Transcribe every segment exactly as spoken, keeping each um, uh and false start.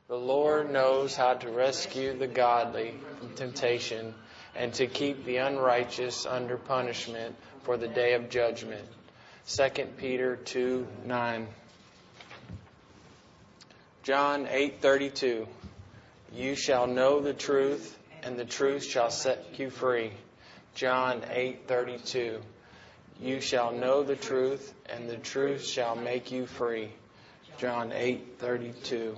The Lord knows how to rescue the godly from temptation and to keep the unrighteous under punishment for the day of judgment. Second Peter two nine. John eight thirty-two. You shall know the truth, and the truth shall set you free. John eight thirty-two. You shall know the truth, and the truth shall make you free. John eight thirty-two.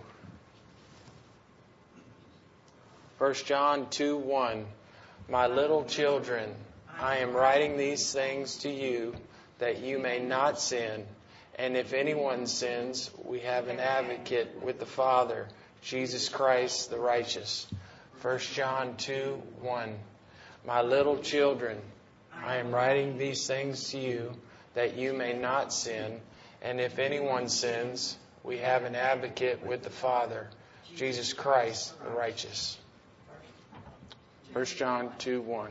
First John two one. My little children, I am writing these things to you that you may not sin. And if anyone sins, we have an advocate with the Father, Jesus Christ the righteous. First John two one. My little children, I am writing these things to you that you may not sin. And if anyone sins, we have an advocate with the Father, Jesus Christ the righteous. First John two one.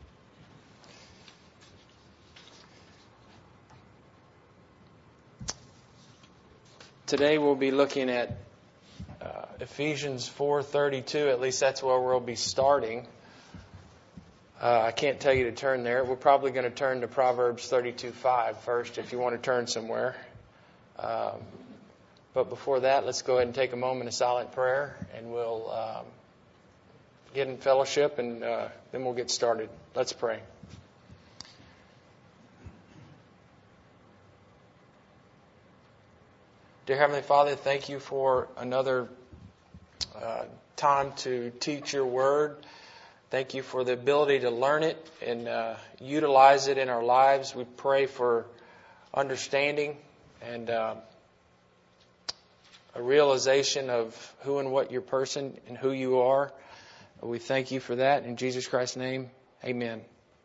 Today we'll be looking at uh, Ephesians four thirty-two. At least that's where we'll be starting. Uh, I can't tell you to turn there. We're probably going to turn to Proverbs thirty-two five first if you want to turn somewhere. Um, but before that, let's go ahead and take a moment of silent prayer, and we'll um, get in fellowship, and uh, then we'll get started. Let's pray. Dear Heavenly Father, thank you for another uh, time to teach your word. Thank you for the ability to learn it and uh, utilize it in our lives. We pray for understanding and uh, a realization of who and what your person and who you are. We thank you for that. In Jesus Christ's name, amen.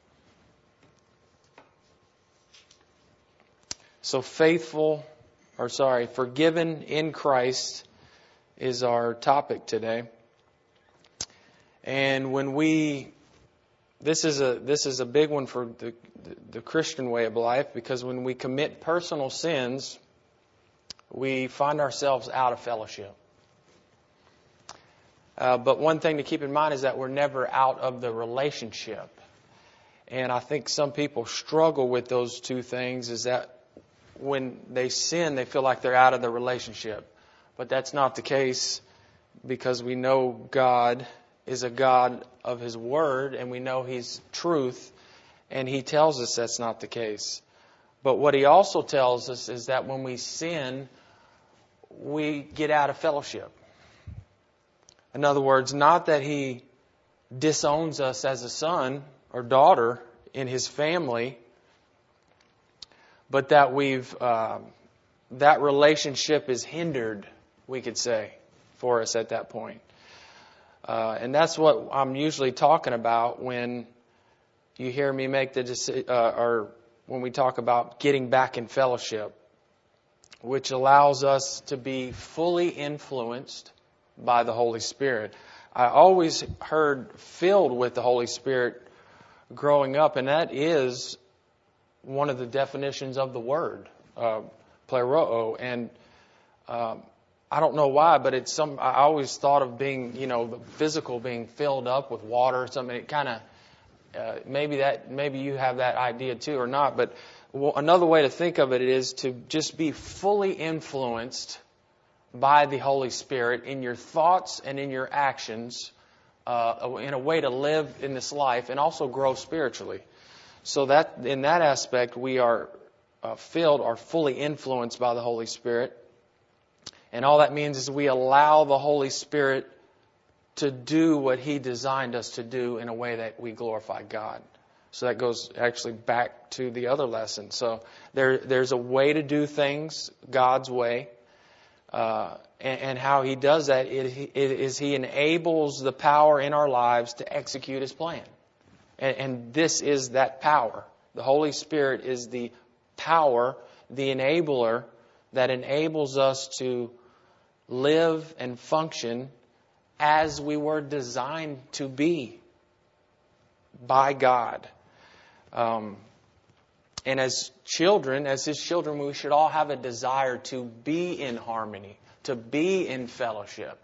So faithful, or sorry, forgiven in Christ is our topic today. And when we, this is a this is a big one for the, the, the Christian way of life, because when we commit personal sins, we find ourselves out of fellowship. Uh, but one thing to keep in mind is that we're never out of the relationship. And I think some people struggle with those two things, is that when they sin, they feel like they're out of the relationship. But that's not the case, because we know God is a God of His Word, and we know He's truth, and He tells us that's not the case. But what He also tells us is that when we sin, we get out of fellowship. In other words, not that He disowns us as a son or daughter in His family, but that we've uh, that relationship is hindered, we could say, for us at that point. Uh, and that's what I'm usually talking about when you hear me make the decision, uh, or when we talk about getting back in fellowship, which allows us to be fully influenced by the Holy Spirit. I always heard filled with the Holy Spirit growing up, and that is one of the definitions of the word, uh, pleroo. And um, I don't know why, but it's some. I always thought of being, you know, the physical being filled up with water or something. It kind of uh, maybe that maybe you have that idea too or not. But well, another way to think of it is to just be fully influenced by the Holy Spirit in your thoughts and in your actions, uh, in a way to live in this life and also grow spiritually. So that in that aspect, we are uh, filled or fully influenced by the Holy Spirit. And all that means is we allow the Holy Spirit to do what He designed us to do in a way that we glorify God. So that goes actually back to the other lesson. So there, there's a way to do things God's way. Uh, and, and how He does that it, it is He enables the power in our lives to execute His plan. And, and this is that power. The Holy Spirit is the power, the enabler that enables us to live and function as we were designed to be by God. Um, And as children, as His children, we should all have a desire to be in harmony, to be in fellowship.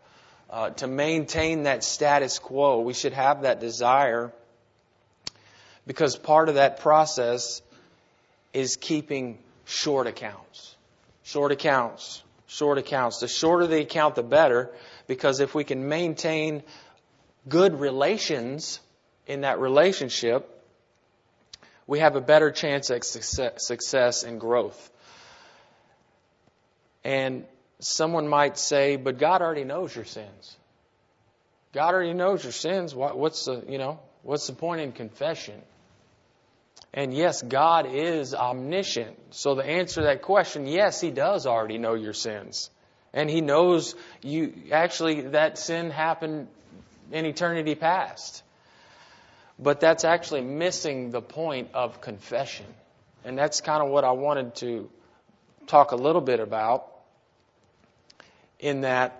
uh, to maintain that status quo. We should have that desire, because part of that process is keeping short accounts. Short accounts. Short accounts. The shorter the account, the better, because if we can maintain good relations in that relationship, we have a better chance at success and growth. And someone might say, but God already knows your sins. God already knows your sins. What's the, you know, what's the point in confession? And yes, God is omniscient. So the answer to that question, yes, He does already know your sins. And He knows you, actually, that sin happened in eternity past. But that's actually missing the point of confession. And that's kind of what I wanted to talk a little bit about, in that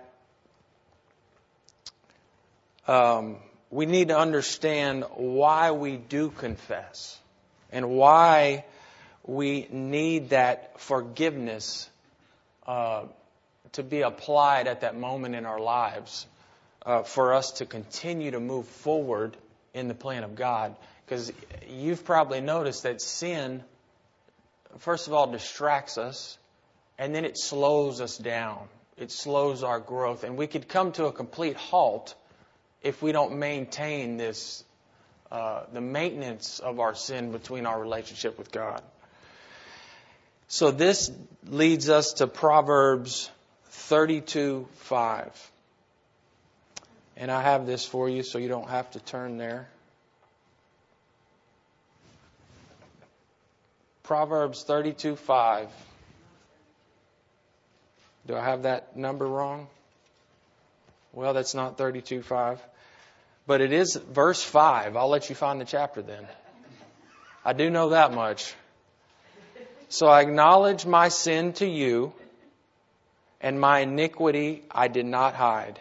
um, we need to understand why we do confess and why we need that forgiveness uh, to be applied at that moment in our lives uh, for us to continue to move forward in the plan of God. Because you've probably noticed that sin, first of all, distracts us, and then it slows us down. It slows our growth. And we could come to a complete halt if we don't maintain this, uh, the maintenance of our sin between our relationship with God. So this leads us to Proverbs thirty-two five. And I have this for you so you don't have to turn there. Proverbs thirty-two five. Do I have that number wrong? Well, that's not thirty-two five. But it is verse five. I'll let you find the chapter then. I do know that much. So I acknowledge my sin to you, and my iniquity I did not hide.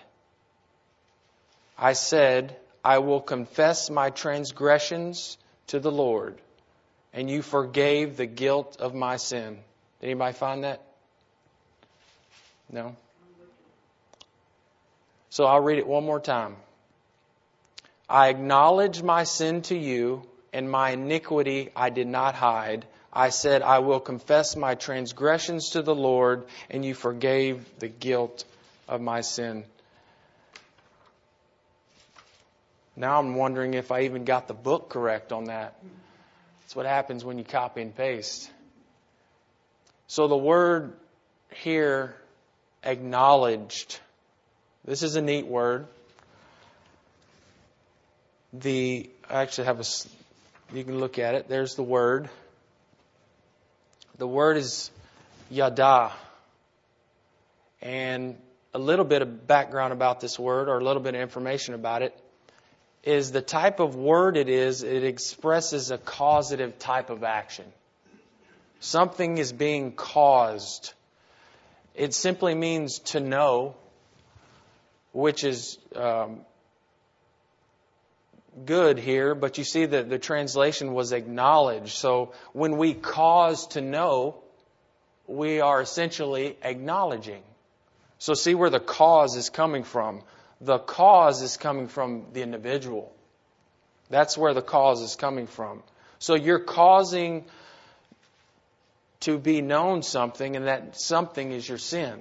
I said, I will confess my transgressions to the Lord, and you forgave the guilt of my sin. Did anybody find that? No? So I'll read it one more time. I acknowledge my sin to you, and my iniquity I did not hide. I said, I will confess my transgressions to the Lord, and you forgave the guilt of my sin. Now I'm wondering if I even got the book correct on that. That's what happens when you copy and paste. So the word here, acknowledged. This is a neat word. The I actually have a. You can look at it. There's the word. The word is yada. And a little bit of background about this word, or a little bit of information about it, is the type of word it is. It expresses a causative type of action. Something is being caused. It simply means to know, which is um, good here, but you see that the translation was acknowledged. So when we cause to know, we are essentially acknowledging. So see where the cause is coming from. The cause is coming from the individual. That's where the cause is coming from. So you're causing to be known something, and that something is your sin.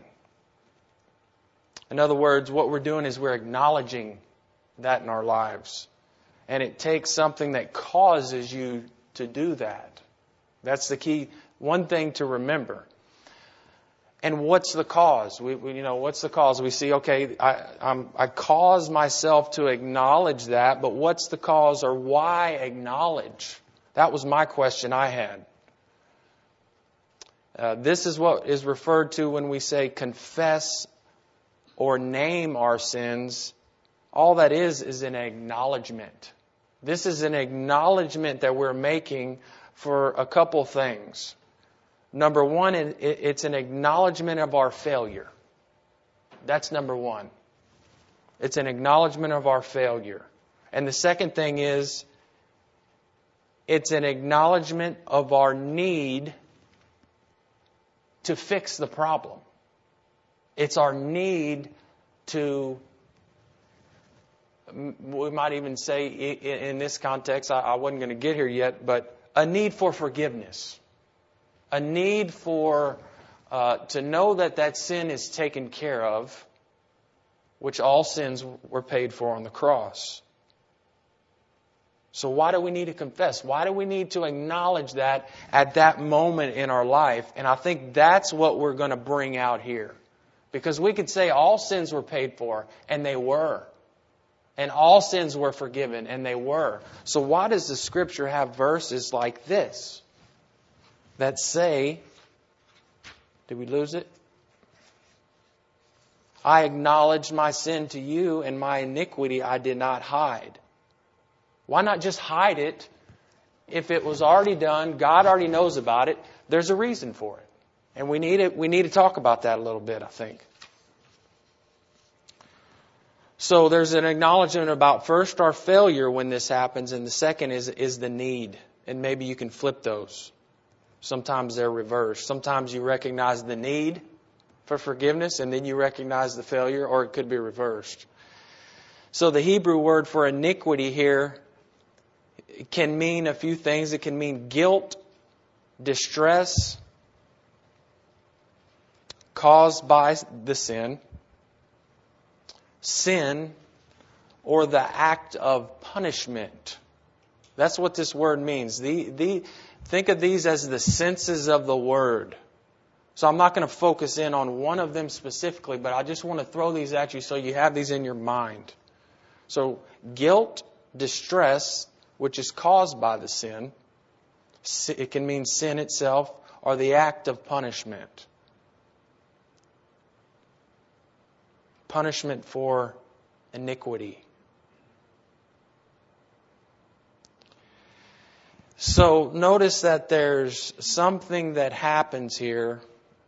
In other words, what we're doing is we're acknowledging that in our lives. And it takes something that causes you to do that. That's the key, one thing to remember. And what's the cause? We, we you know, what's the cause? We see, okay, I, I'm, I cause myself to acknowledge that, but what's the cause, or why acknowledge? That was my question I had. Uh, this is what is referred to when we say confess or name our sins. All that is is an acknowledgement. This is an acknowledgement that we're making for a couple things. Number one, it's an acknowledgement of our failure. That's number one. It's an acknowledgement of our failure. And the second thing is, it's an acknowledgement of our need to fix the problem. It's our need to we might even say in this context, I wasn't going to get here yet, but a need for forgiveness. A need for, uh, to know that that sin is taken care of, which all sins were paid for on the cross. So why do we need to confess? Why do we need to acknowledge that at that moment in our life? And I think that's what we're going to bring out here. Because we could say all sins were paid for, and they were. And all sins were forgiven, and they were. So why does the Scripture have verses like this that say, did we lose it? I acknowledged my sin to you, and my iniquity I did not hide. Why not just hide it? If it was already done, God already knows about it, there's a reason for it. And we need it, we need to talk about that a little bit, I think. So there's an acknowledgement about first our failure when this happens, and the second is, is the need. And maybe you can flip those. Sometimes they're reversed. Sometimes you recognize the need for forgiveness, and then you recognize the failure, or it could be reversed. So the Hebrew word for iniquity here can mean a few things. It can mean guilt, distress caused by the sin, sin, or the act of punishment. That's what this word means. The, the, think of these as the senses of the word. So I'm not going to focus in on one of them specifically, but I just want to throw these at you so you have these in your mind. So guilt, distress, which is caused by the sin. It can mean sin itself or the act of punishment. Punishment for iniquity. So notice that there's something that happens here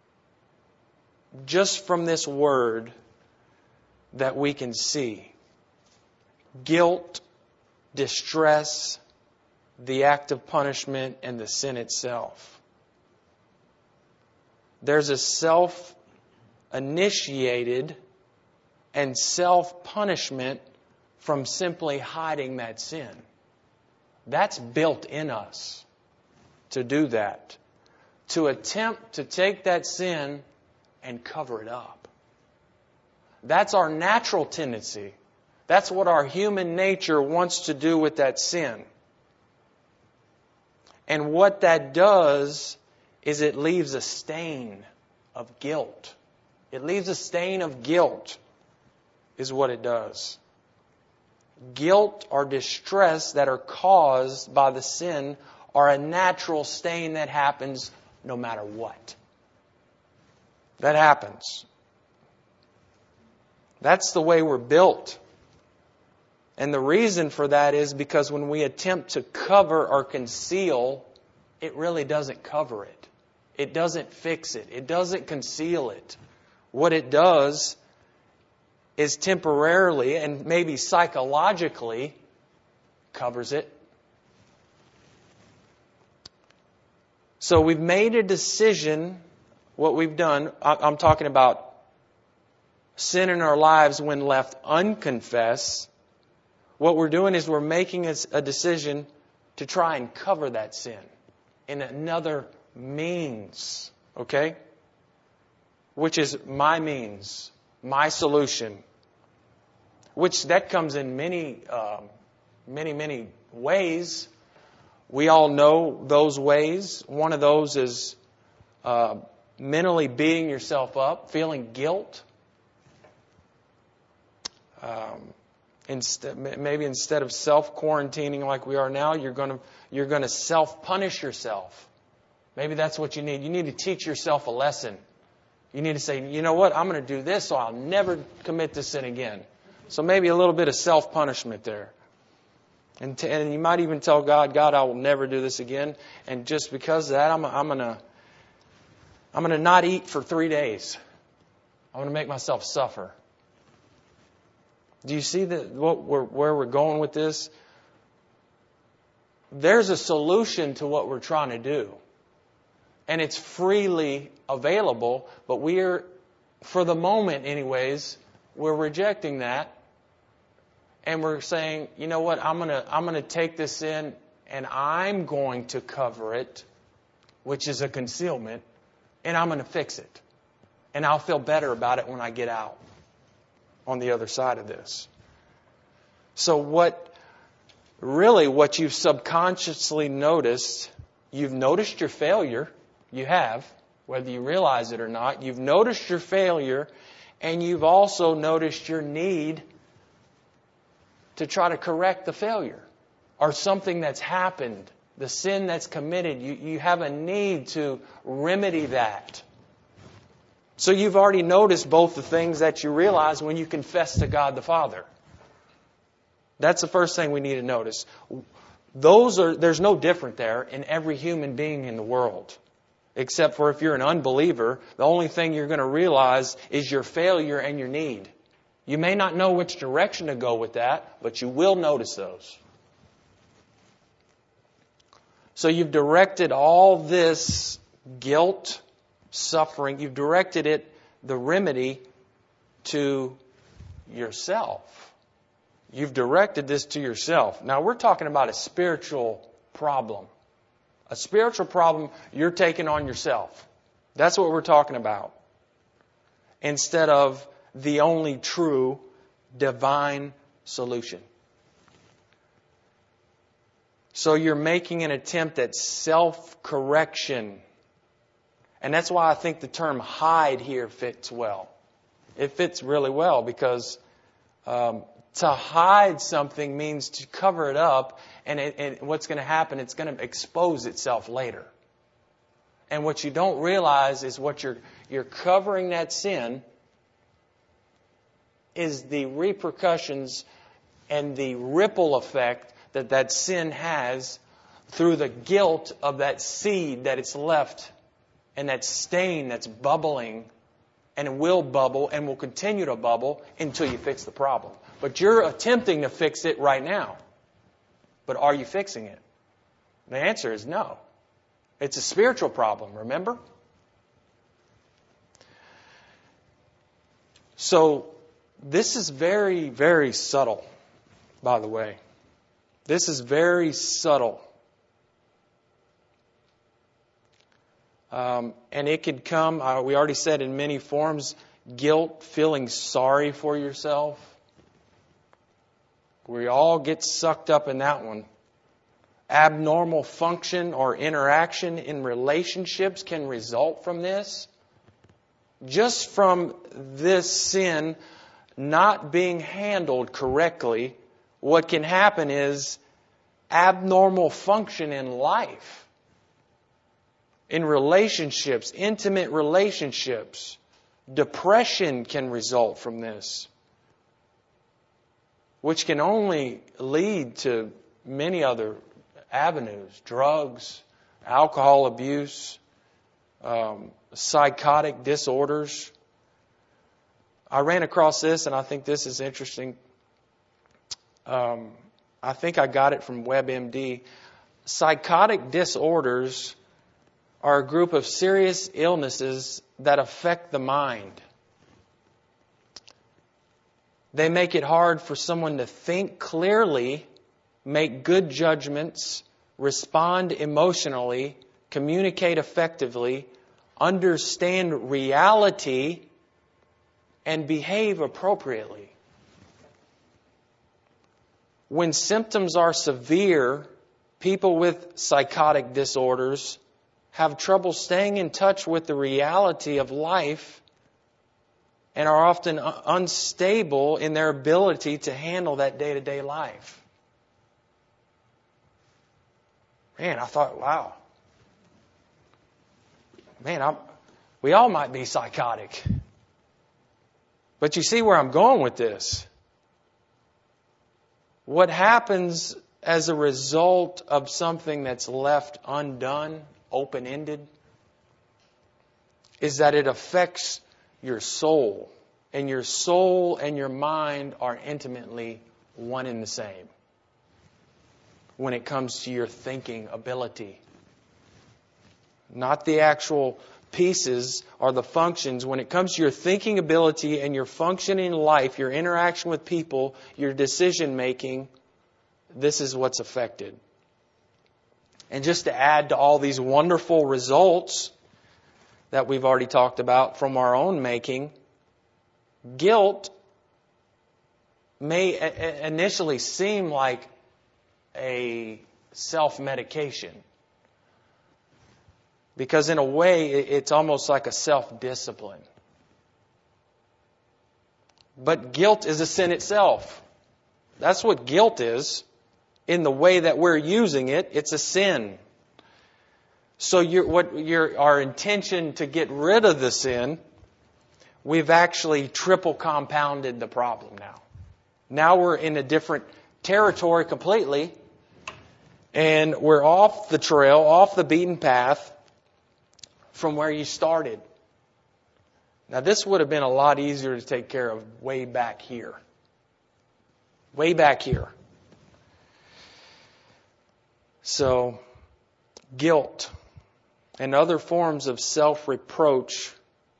just from this word that we can see. Guilt, distress, the act of punishment, and the sin itself. There's a self-initiated and self-punishment from simply hiding that sin. That's built in us to do that. To attempt to take that sin and cover it up. That's our natural tendency. That's what our human nature wants to do with that sin. And what that does is it leaves a stain of guilt. It leaves a stain of guilt is what it does. Guilt or distress that are caused by the sin are a natural stain that happens no matter what. That happens. That's the way we're built. And the reason for that is because when we attempt to cover or conceal, it really doesn't cover it. It doesn't fix it. It doesn't conceal it. What it does is temporarily and maybe psychologically covers it. So we've made a decision, what we've done, I'm talking about sin in our lives when left unconfessed. What we're doing is we're making a decision to try and cover that sin in another means, okay? Which is my means, my solution. Which that comes in many, um, many, many ways. We all know those ways. One of those is uh, mentally beating yourself up, feeling guilt. Um, instead, maybe instead of self-quarantining like we are now, you're going to you're going to self-punish yourself. Maybe that's what you need. You need to teach yourself a lesson. You need to say, you know what, I'm going to do this so I'll never commit this sin again. So maybe a little bit of self-punishment there. And, t- and you might even tell God, God, I will never do this again. And just because of that, I'm, I'm going to I'm going to not eat for three days. I'm going to make myself suffer. Do you see that what we're, where we're going with this? There's a solution to what we're trying to do. And it's freely available, but we're, for the moment anyways, we're rejecting that. and we're saying, you know what, I'm going to I'm going to take this sin and I'm going to cover it, which is a concealment, and I'm going to fix it. And I'll feel better about it when I get out on the other side of this. So what, really what you've subconsciously noticed, you've noticed your failure. You have, whether you realize it or not. You've noticed your failure, and you've also noticed your need to try to correct the failure or something that's happened, the sin that's committed. You, you have a need to remedy that. So you've already noticed both the things that you realize when you confess to God the Father. That's the first thing we need to notice. Those are, there's no different there in every human being in the world. Except for if you're an unbeliever, the only thing you're going to realize is your failure and your need. You may not know which direction to go with that, but you will notice those. So you've directed all this guilt, suffering, you've directed it, the remedy, to yourself. You've directed this to yourself. Now we're talking about a spiritual problem. A spiritual problem you're taking on yourself. That's what we're talking about. Instead of the only true divine solution. So you're making an attempt at self-correction. And that's why I think the term hide here fits well. It fits really well because um, to hide something means to cover it up, and, it, and what's going to happen, it's going to expose itself later. And what you don't realize is what you're you're covering that sin is the repercussions and the ripple effect that that sin has through the guilt of that seed that it's left and that stain that's bubbling, and it will bubble and will continue to bubble until you fix the problem. But you're attempting to fix it right now. But are you fixing it? The answer is no. It's a spiritual problem, remember? So this is very, very subtle, by the way. This is very subtle. Um, and it could come, uh, we already said, in many forms. Guilt, feeling sorry for yourself. We all get sucked up in that one. Abnormal function or interaction in relationships can result from this. Just from this sin not being handled correctly, what can happen is abnormal function in life. In relationships, intimate relationships. Depression can result from this, which can only lead to many other avenues. Drugs, alcohol abuse, um, psychotic disorders. I ran across this, and I think this is interesting. Um, I think I got it from WebMD. Psychotic disorders are a group of serious illnesses that affect the mind. They make it hard for someone to think clearly, make good judgments, respond emotionally, communicate effectively, understand reality, and behave appropriately. When symptoms are severe, people with psychotic disorders have trouble staying in touch with the reality of life and are often unstable in their ability to handle that day-to-day life. Man, I thought, wow. Man, I'm, we all might be psychotic. But you see where I'm going with this. What happens as a result of something that's left undone, open-ended, is that it affects your soul. And your soul and your mind are intimately one and the same when it comes to your thinking ability. Not the actual pieces are the functions. When it comes to your thinking ability and your functioning in life, your interaction with people, your decision making, this is what's affected. And just to add to all these wonderful results that we've already talked about from our own making, guilt may initially seem like a self-medication. Because in a way, it's almost like a self-discipline. But guilt is a sin itself. That's what guilt is. In the way that we're using it, it's a sin. So you're, what your our intention to get rid of the sin, we've actually triple compounded the problem now. Now we're in a different territory completely, and we're off the trail, off the beaten path from where you started. Now this would have been a lot easier to take care of way back here. Way back here. So, guilt and other forms of self-reproach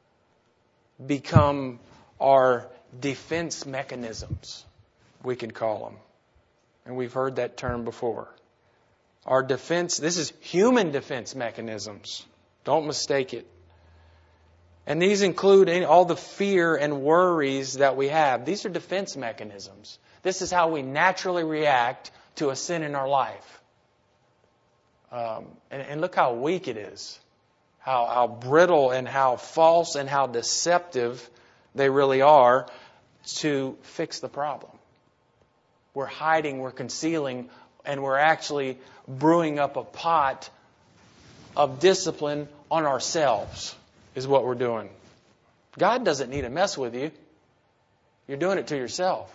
become our defense mechanisms, we could call them. And we've heard that term before. Our defense, this is human defense mechanisms. Don't mistake it. And these include all the fear and worries that we have. These are defense mechanisms. This is how we naturally react to a sin in our life. Um, and, and look how weak it is. How, how brittle and how false and how deceptive they really are to fix the problem. We're hiding, we're concealing, and we're actually brewing up a pot of discipline on ourselves, is what we're doing. God doesn't need to mess with you. You're doing it to yourself.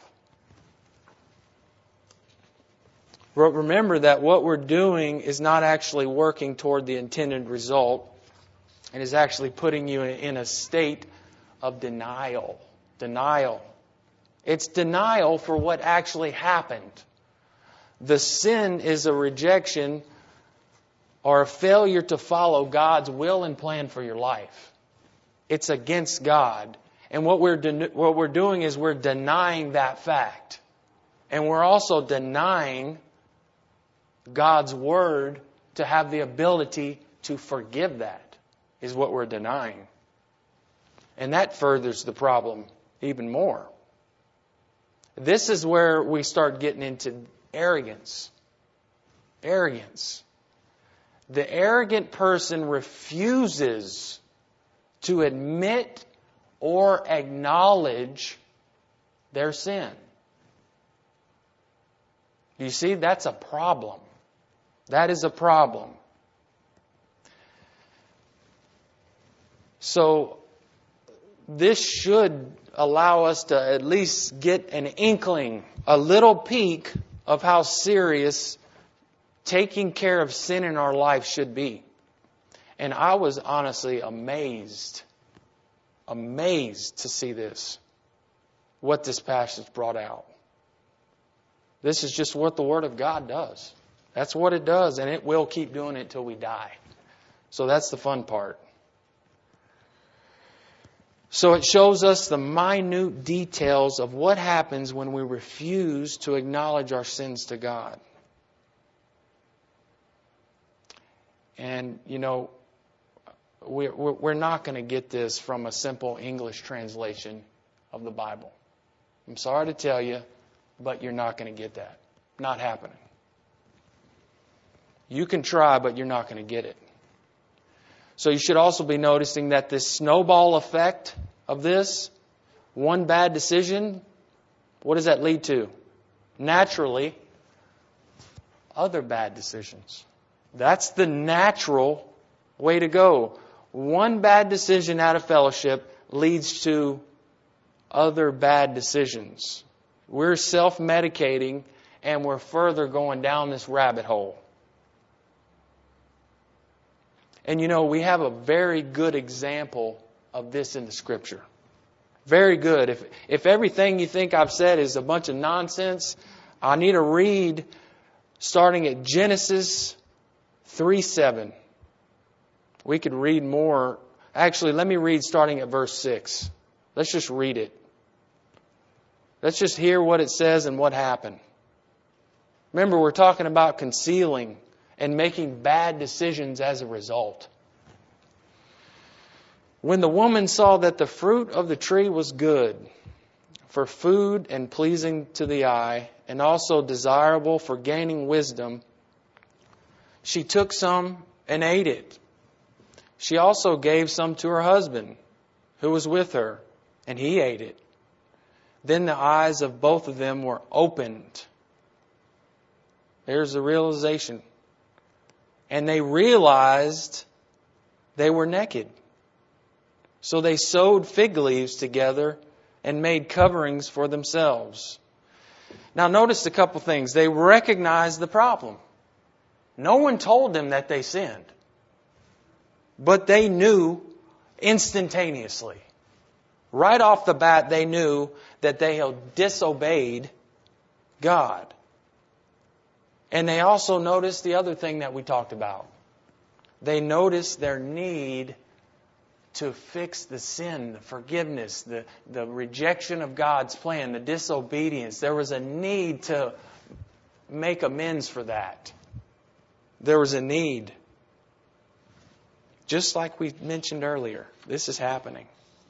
Remember that what we're doing is not actually working toward the intended result. It is actually putting you in a state of denial. Denial. It's denial for what actually happened. The sin is a rejection or a failure to follow God's will and plan for your life. It's against God. And what we're de- what we're doing is we're denying that fact. And we're also denying God's Word to have the ability to forgive that, is what we're denying. And that furthers the problem even more. This is where we start getting into arrogance. Arrogance. The arrogant person refuses to admit or acknowledge their sin. You see, that's a problem. That is a problem. So, this should allow us to at least get an inkling, a little peek of how serious taking care of sin in our life should be. And I was honestly amazed, amazed to see this, what this passage brought out. This is just what the Word of God does. That's what it does, and it will keep doing it till we die. So that's the fun part. So it shows us the minute details of what happens when we refuse to acknowledge our sins to God. And, you know, we're, we're not going to get this from a simple English translation of the Bible. I'm sorry to tell you, but you're not going to get that. Not happening. You can try, but you're not going to get it. So you should also be noticing that this snowball effect of this, one bad decision, what does that lead to? Naturally, other bad decisions. That's the natural way to go. One bad decision out of fellowship leads to other bad decisions. We're self-medicating and we're further going down this rabbit hole. And you know, we have a very good example of this in the Scripture. Very good. If if everything you think I've said is a bunch of nonsense, I need to read starting at Genesis three seven. We could read more Actually, let me read starting at verse six. Let's just read it. Let's just hear what it says and what happened. Remember, we're talking about concealing and making bad decisions as a result. When the woman saw that the fruit of the tree was good for food and pleasing to the eye, and also desirable for gaining wisdom, she took some and ate it. She also gave some to her husband, who was with her, and he ate it. Then the eyes of both of them were opened. There's the realization. And they realized they were naked. So they sewed fig leaves together and made coverings for themselves. Now notice a couple things. They recognized the problem. No one told them that they sinned. But they knew instantaneously. Right off the bat, they knew that they had disobeyed God. And they also noticed the other thing that we talked about. They noticed their need to fix the sin, the forgiveness, the, the rejection of God's plan, the disobedience. There was a need to make amends for that. There was a need. Just like we mentioned earlier, this is happening.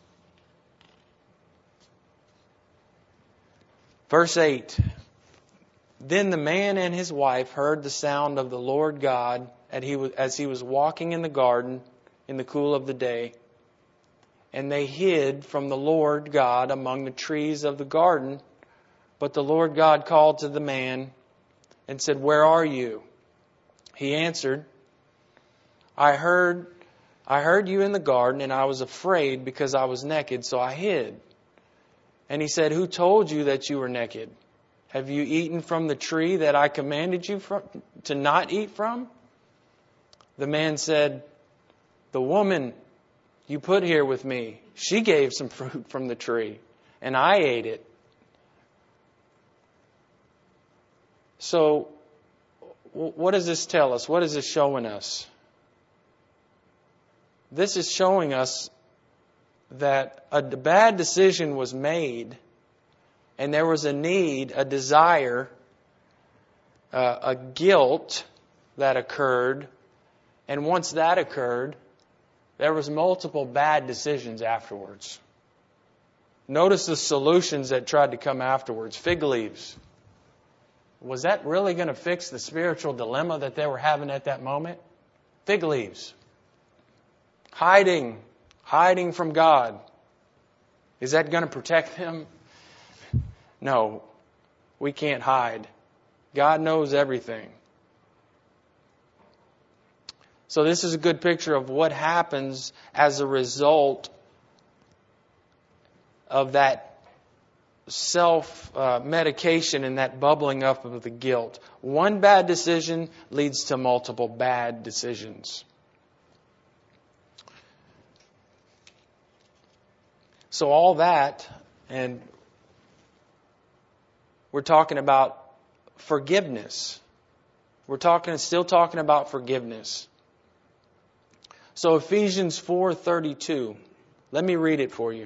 Verse eight. Then the man and his wife heard the sound of the Lord God as he was walking in the garden in the cool of the day. And they hid from the Lord God among the trees of the garden. But the Lord God called to the man and said, "Where are you?" He answered, I heard, I heard you in the garden, and I was afraid because I was naked, so I hid. And he said, "Who told you that you were naked? Have you eaten from the tree that I commanded you from, to not eat from?" The man said, "The woman you put here with me, she gave some fruit from the tree, and I ate it." So, what does this tell us? What is this showing us? This is showing us that a bad decision was made, and there was a need, a desire, uh, a guilt that occurred, and once that occurred, there was multiple bad decisions afterwards. Notice the solutions that tried to come afterwards. Fig leaves. Was that really going to fix the spiritual dilemma that they were having at that moment? Fig leaves. Hiding. Hiding from God. Is that going to protect them? No. We can't hide. God knows everything. So this is a good picture of what happens as a result of that self-medication uh, and that bubbling up of the guilt. One bad decision leads to multiple bad decisions. So all that, and we're talking about forgiveness. We're talking, still talking about forgiveness. So Ephesians four thirty-two. Let me read it for you.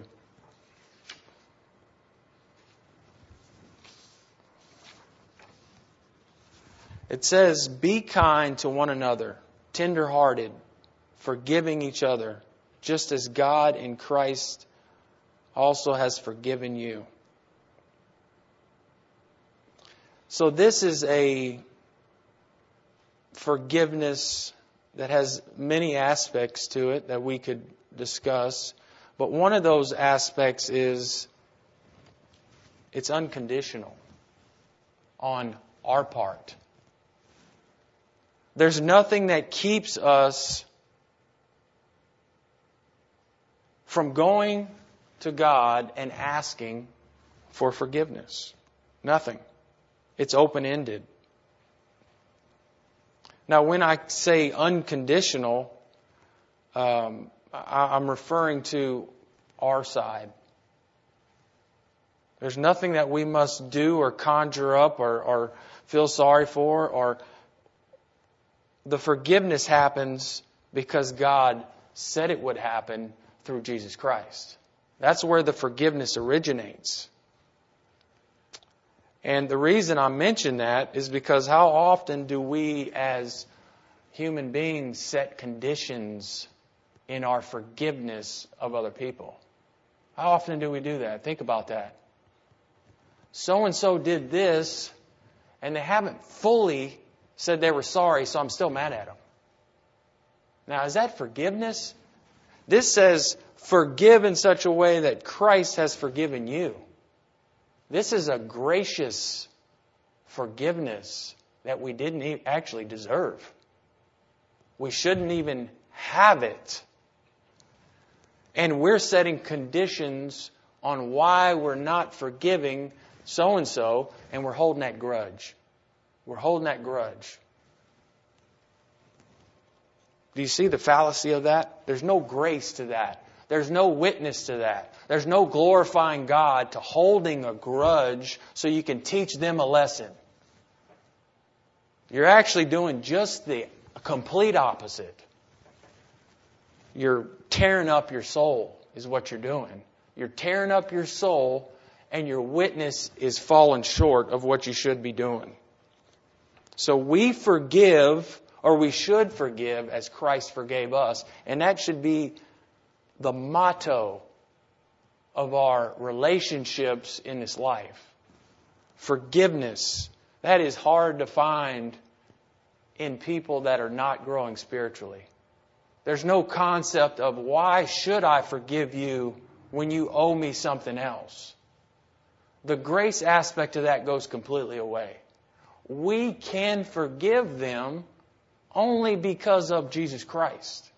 It says, "Be kind to one another, tender-hearted, forgiving each other, just as God in Christ also has forgiven you." So this is a forgiveness that has many aspects to it that we could discuss. But one of those aspects is it's unconditional on our part. There's nothing that keeps us from going to God and asking for forgiveness. Nothing. It's open-ended. Now, when I say unconditional, um, I'm referring to our side. There's nothing that we must do or conjure up or, or feel sorry for. Or the forgiveness happens because God said it would happen through Jesus Christ. That's where the forgiveness originates. And the reason I mention that is because how often do we as human beings set conditions in our forgiveness of other people? How often do we do that? Think about that. So-and-so did this, and they haven't fully said they were sorry, so I'm still mad at them. Now, is that forgiveness? This says, forgive in such a way that Christ has forgiven you. This is a gracious forgiveness that we didn't actually deserve. We shouldn't even have it. And we're setting conditions on why we're not forgiving so-and-so, and we're holding that grudge. We're holding that grudge. Do you see the fallacy of that? There's no grace to that. There's no witness to that. There's no glorifying God to holding a grudge so you can teach them a lesson. You're actually doing just the complete opposite. You're tearing up your soul is what you're doing. You're tearing up your soul, and your witness is falling short of what you should be doing. So we forgive, or we should forgive as Christ forgave us. And that should be the motto of our relationships in this life. Forgiveness. That is hard to find in people that are not growing spiritually. There's no concept of why should I forgive you when you owe me something else. The grace aspect of that goes completely away. We can forgive them only because of Jesus Christ.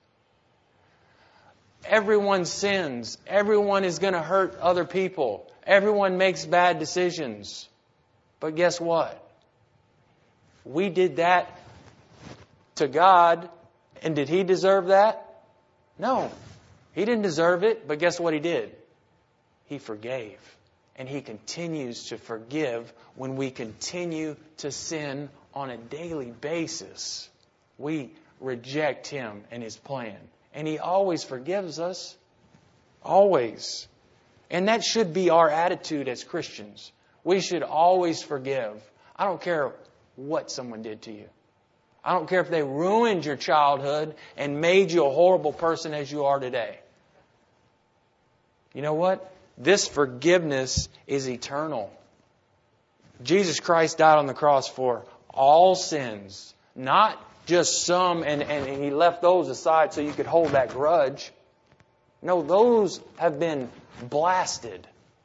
Everyone sins. Everyone is going to hurt other people. Everyone makes bad decisions. But guess what? We did that to God, and did He deserve that? No. He didn't deserve it, but guess what He did? He forgave. And He continues to forgive when we continue to sin on a daily basis. We reject Him and His plan. And He always forgives us. Always. And that should be our attitude as Christians. We should always forgive. I don't care what someone did to you. I don't care if they ruined your childhood and made you a horrible person as you are today. You know what? This forgiveness is eternal. Jesus Christ died on the cross for all sins, not just some, and, and He left those aside so you could hold that grudge. No, those have been blasted.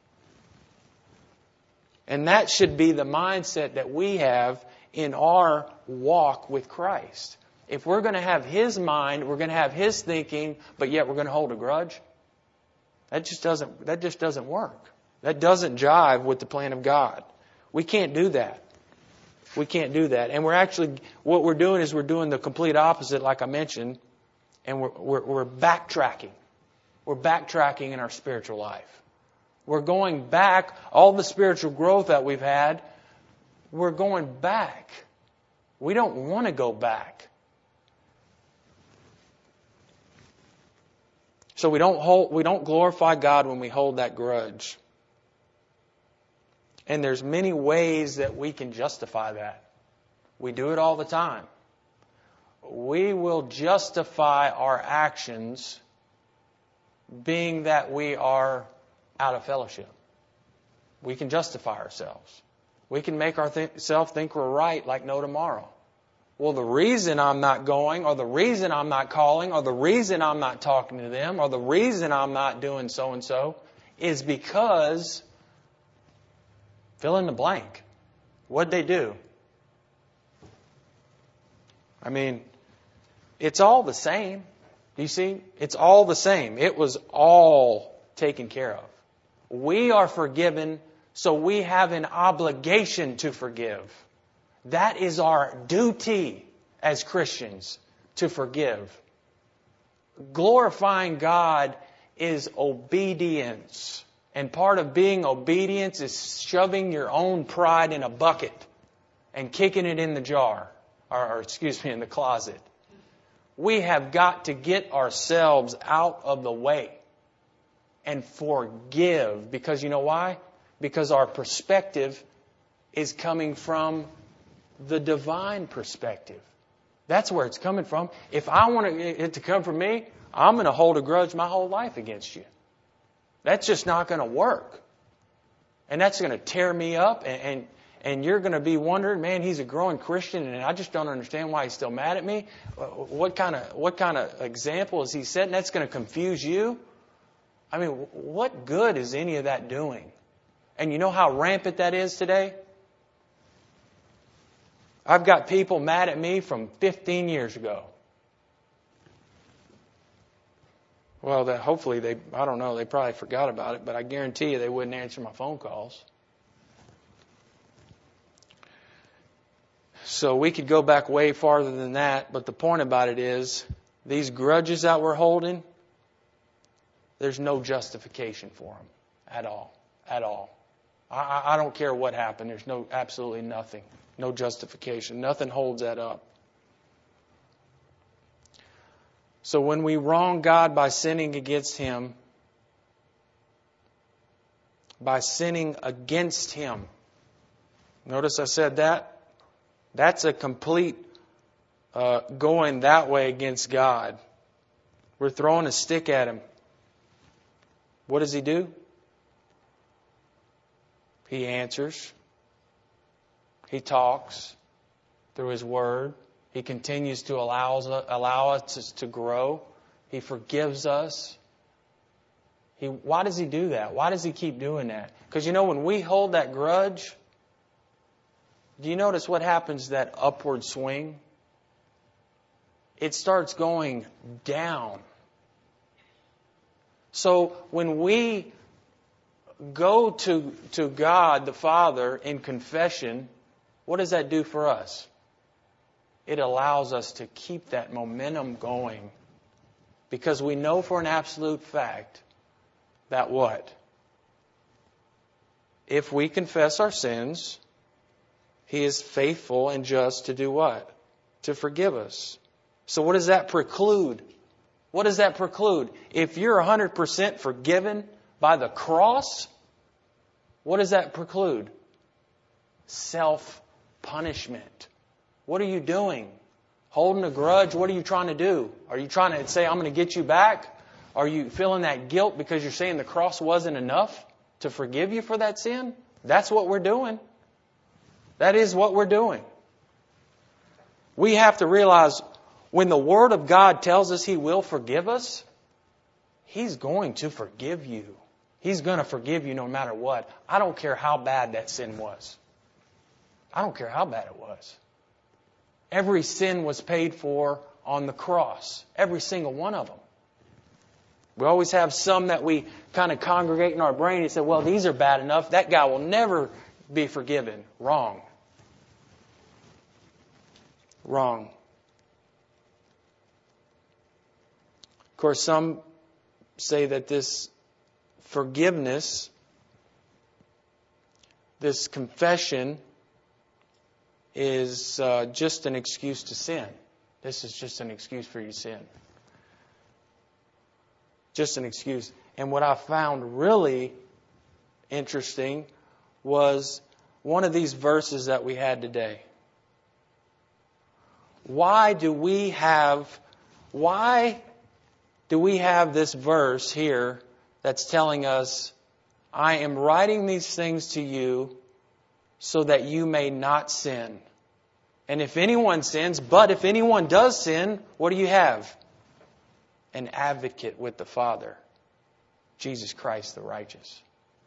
And that should be the mindset that we have in our walk with Christ. If we're going to have His mind, we're going to have His thinking, but yet we're going to hold a grudge, that just doesn't, that just doesn't work. That doesn't jive with the plan of God. We can't do that. We can't do that. And we're actually, what we're doing is we're doing the complete opposite, like I mentioned, and we're, we're, we're backtracking. We're backtracking in our spiritual life. We're going back, all the spiritual growth that we've had, we're going back. We don't want to go back. So we don't hold, we don't glorify God when we hold that grudge. And there's many ways that we can justify that. We do it all the time. We will justify our actions being that we are out of fellowship. We can justify ourselves. We can make ourselves think we're right like no tomorrow. Well, the reason I'm not going, or the reason I'm not calling, or the reason I'm not talking to them, or the reason I'm not doing so-and-so is because, fill in the blank. What'd they do? I mean, it's all the same. You see? It's all the same. It was all taken care of. We are forgiven, so we have an obligation to forgive. That is our duty as Christians, to forgive. Glorifying God is obedience. And part of being obedience is shoving your own pride in a bucket and kicking it in the jar. Or, or excuse me, in the closet. We have got to get ourselves out of the way and forgive. Because you know why? Because our perspective is coming from the divine perspective. That's where it's coming from. If I want it to come from me, I'm going to hold a grudge my whole life against you. That's just not going to work. And that's going to tear me up, and, and, and you're going to be wondering, man, he's a growing Christian, and I just don't understand why he's still mad at me. What kind of what kind of example is he setting? That's going to confuse you. I mean, what good is any of that doing? And you know how rampant that is today? I've got people mad at me from fifteen years ago. Well, that hopefully they, I don't know, they probably forgot about it, but I guarantee you they wouldn't answer my phone calls. So we could go back way farther than that, but the point about it is, these grudges that we're holding, there's no justification for them at all, at all. I, I don't care what happened. There's no, absolutely nothing, no justification. Nothing holds that up. So when we wrong God by sinning against Him, by sinning against Him, notice I said that? That's a complete uh, going that way against God. We're throwing a stick at Him. What does He do? He answers. He talks through His Word. He continues to allow, allow us to grow. He forgives us. He, why does He do that? Why does He keep doing that? Because you know, when we hold that grudge, do you notice what happens to that upward swing? It starts going down. So when we go to, to God the Father in confession, what does that do for us? It allows us to keep that momentum going. Because we know for an absolute fact that what? If we confess our sins, He is faithful and just to do what? To forgive us. So what does that preclude? What does that preclude? If you're one hundred percent forgiven by the cross, what does that preclude? Self-punishment. What are you doing? Holding a grudge, what are you trying to do? Are you trying to say, I'm going to get you back? Are you feeling that guilt because you're saying the cross wasn't enough to forgive you for that sin? That's what we're doing. That is what we're doing. We have to realize when the Word of God tells us He will forgive us, He's going to forgive you. He's going to forgive you no matter what. I don't care how bad that sin was. I don't care how bad it was. Every sin was paid for on the cross. Every single one of them. We always have some that we kind of congregate in our brain and say, well, these are bad enough. That guy will never be forgiven. Wrong. Wrong. Of course, some say that this forgiveness, this confession, is uh, just an excuse to sin. This is just an excuse for you to sin. Just an excuse. And what I found really interesting was one of these verses that we had today. Why do we have, why do we have this verse here that's telling us, I am writing these things to you so that you may not sin. And if anyone sins, but if anyone does sin, what do you have? An advocate with the Father, Jesus Christ the righteous.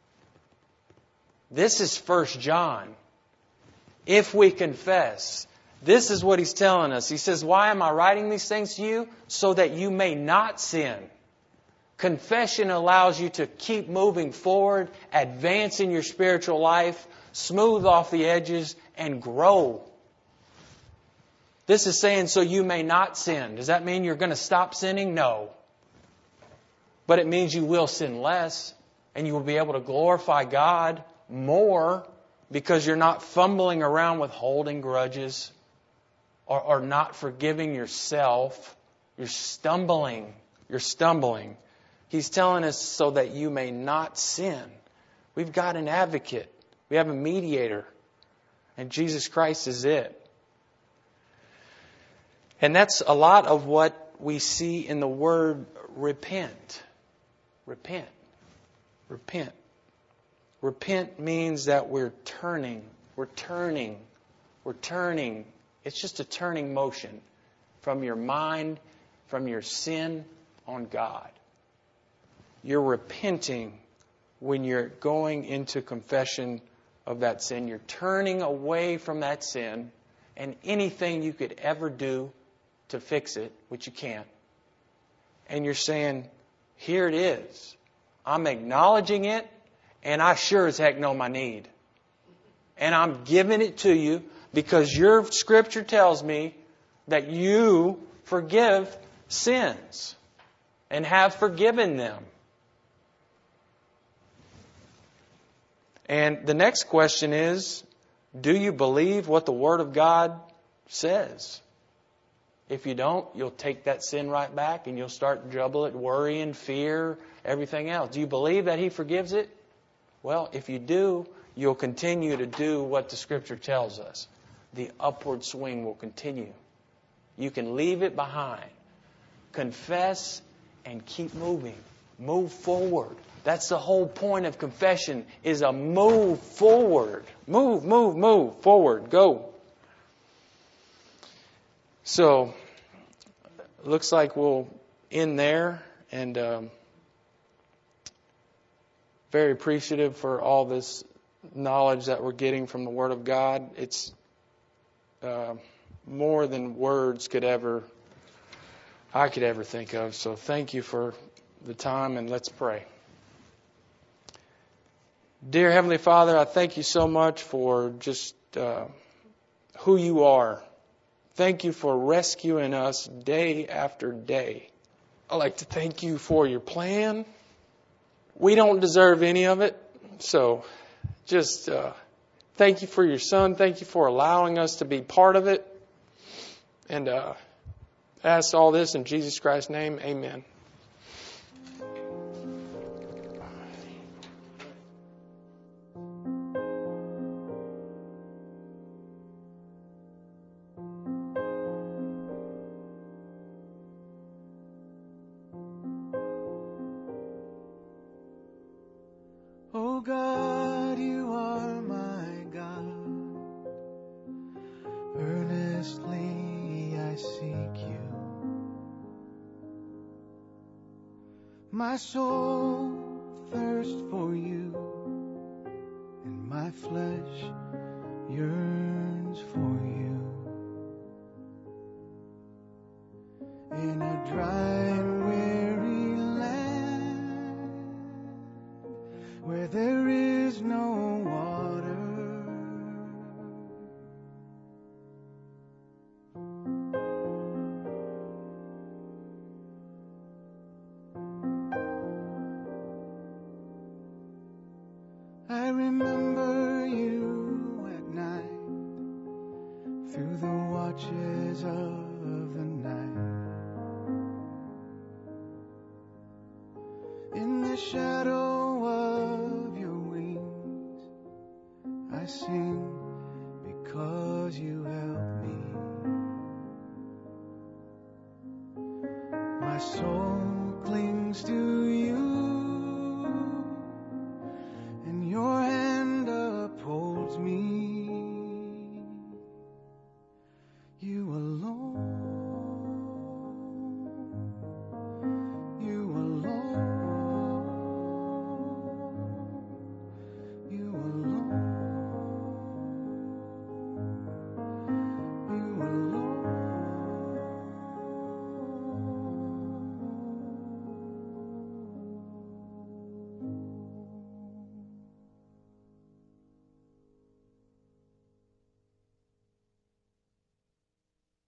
This is First John. If we confess, this is what he's telling us. He says, why am I writing these things to you? So that you may not sin. Confession allows you to keep moving forward, advance in your spiritual life, smooth off the edges, and grow. This is saying so you may not sin. Does that mean you're going to stop sinning? No. But it means you will sin less, and you will be able to glorify God more because you're not fumbling around with holding grudges or, or not forgiving yourself You're stumbling. You're stumbling. He's telling us so that you may not sin. We've got an advocate. We have a mediator. And Jesus Christ is it. And that's a lot of what we see in the word repent. Repent. Repent. Repent means that we're turning. We're turning. We're turning. It's just a turning motion from your mind, from your sin on God. You're repenting when you're going into confession of that sin. You're turning away from that sin and anything you could ever do to fix it, which you can't. And you're saying, here it is. I'm acknowledging it, and I sure as heck know my need. And I'm giving it to you because your Scripture tells me that you forgive sins and have forgiven them. And the next question is, do you believe what the Word of God says? If you don't, you'll take that sin right back and you'll start troubling, worrying, fear, everything else. Do you believe that He forgives it? Well, if you do, you'll continue to do what the Scripture tells us. The upward swing will continue. You can leave it behind. Confess and keep moving. Move forward. That's the whole point of confession, is a move forward. Move, move, move forward. Go. So, looks like we'll end there. And um, very appreciative for all this knowledge that we're getting from the Word of God. It's uh, more than words could ever, I could ever think of. So thank you for the time, and let's pray. Dear Heavenly Father, I thank you so much for just uh, who you are. Thank you for rescuing us day after day. I'd like to thank you for your plan. We don't deserve any of it. So just uh, thank you for your Son. Thank you for allowing us to be part of it. And uh, I ask all this in Jesus Christ's name. Amen. Oh God, you are my God. Earnestly I seek you. My soul thirsts for you, and my flesh yearns for you. In a dry and weary land, where there is no water, I remember you at night, through the watches of the night. In the shadow of your wings, I sing because you help me. My soul clings to